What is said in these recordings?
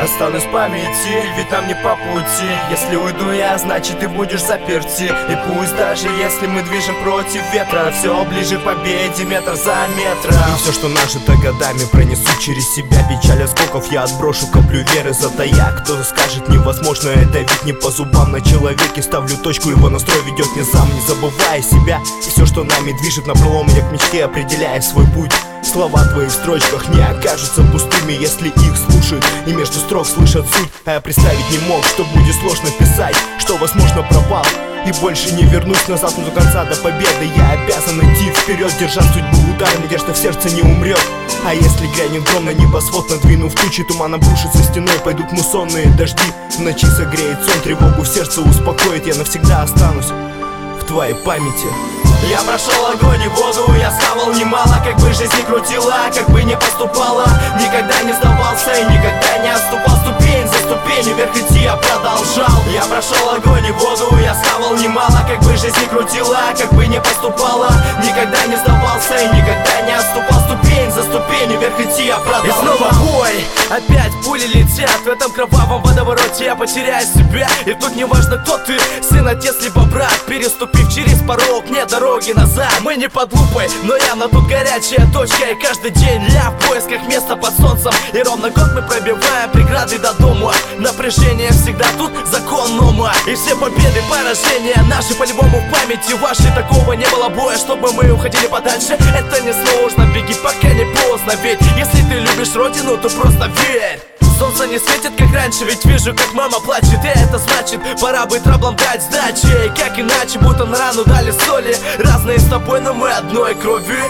Останусь в памяти, ведь нам не по пути. Если уйду я, значит ты будешь заперти. И пусть даже если мы движем против ветра, все ближе к победе метр за метром. И все, что нажито годами, пронесу через себя. Печаль осколков я отброшу, каплю веры затая. Кто скажет невозможно, это ведь не по зубам. На человеке ставлю точку, его настрой ведет низам. Не забывая себя и все, что нами движет напролом, я к мечте определяя свой путь. Слова в твоих строчках не окажутся пустыми, если их слушают и между строк слышат суть. А я представить не мог, что будет сложно писать, что возможно пропал и больше не вернусь назад, но до конца, до победы я обязан идти вперед, держа судьбу удар, надежда в сердце не умрет. А если грянет гром на небосвод, надвинув тучи, туман обрушится стеной, пойдут муссонные дожди. В ночи согреет сон, тревогу в сердце успокоит, я навсегда останусь в твоей памяти. Я прошел огонь и воду, я схавал немало, как бы жизнь не крутила, как бы не поступала. Никогда не сдавался и никогда не отступал, ступень за ступенью вверх идти я продолжал. Я прошел огонь и воду, я схавал немало, как бы жизнь не крутила, как бы не поступала. Никогда не сдавался и никогда не отступал, ступень за ступенью вверх идти я продолжал. И снова бой, опять пули летят, в этом кровавом водовороте я потеряю себя. И тут не важно, кто ты, сын, отец, либо брат, переступив через порог, нет дороги назад. Мы не под лупой, но явно тут горячая точка. И каждый день я в поисках места под солнцем. И ровно год мы пробиваем преграды до дома. Напряжение всегда тут закон нома. И все победы, поражения наши по-любому в памяти. Ваши такого не было боя, чтобы мы уходили подальше. Это не сложно, беги пока не поздно. Ведь если ты любишь родину, то просто верь. Солнце не светит, как раньше, ведь вижу, как мама плачет. И это значит, пора бы траблам дать сдачи. И как иначе, будто на рану дали соли. Разные с тобой, но мы одной крови.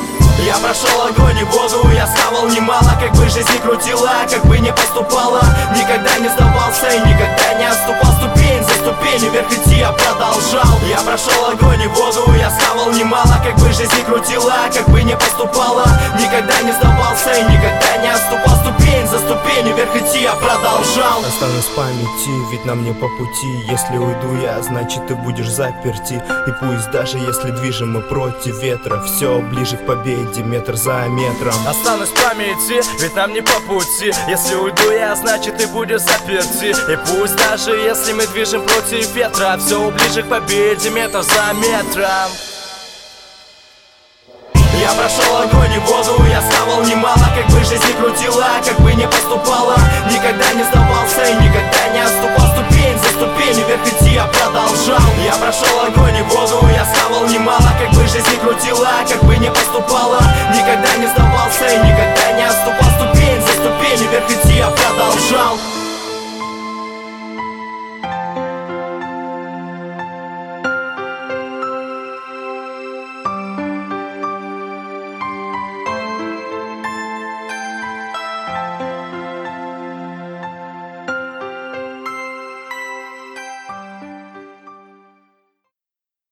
Я прошел огонь и воду, я схавал немало, как бы жизнь не крутила, как бы не поступала. Никогда не сдавался и никогда не отступал, ступень за ступенью вверх идти я продолжал. Я прошел огонь и воду, я схавал немало, как бы жизнь не крутила, как бы не поступала. Никогда не сдавался и никогда не отступал, ступень за ступенью вверх идти я продолжал. Останусь в памяти, ведь нам не по пути. Если уйду я, значит ты будешь заперти. И пусть даже если движем мы против ветра, все ближе к победе метр за метром. Останусь в памяти, ведь нам не по пути. Если уйду я, значит ты будешь заперти. И пусть даже если мы движем против ветра, все ближе к победе метр за метром. Я прошел огонь и воду, я схавал немало, как бы жизнь не крутила, как бы не поступала. Никогда не сдавался и никогда не отступал, ступень за ступенью вверх идти я продолжал. Я прошел огонь и воду, я схавал немало, как бы жизнь не крутила, как бы не поступала.